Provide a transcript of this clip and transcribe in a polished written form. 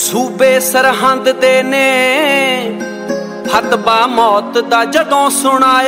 सूबे सरहंद दे ने फतवा मौत दा जदों सुनाया।